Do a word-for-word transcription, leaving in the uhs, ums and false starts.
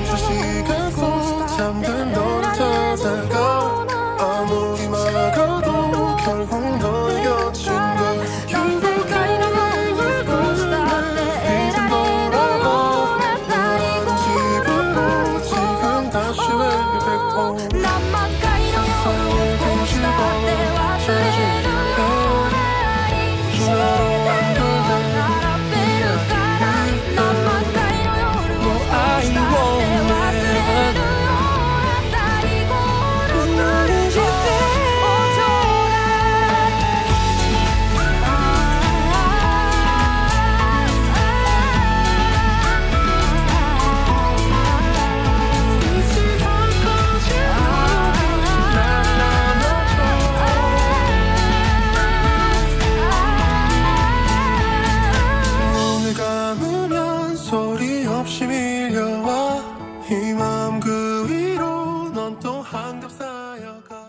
쉬시겠고 잠든 너를 찾아가 아무리 막아도 결국 너의 곁인 걸 유혹하는 이젠 돌아와 지금 지금 다시 왜 백호 세상을 뒤집어 펴지게 소리 없이 밀려와 이 맘 그 위로 넌 또 한겹 쌓여가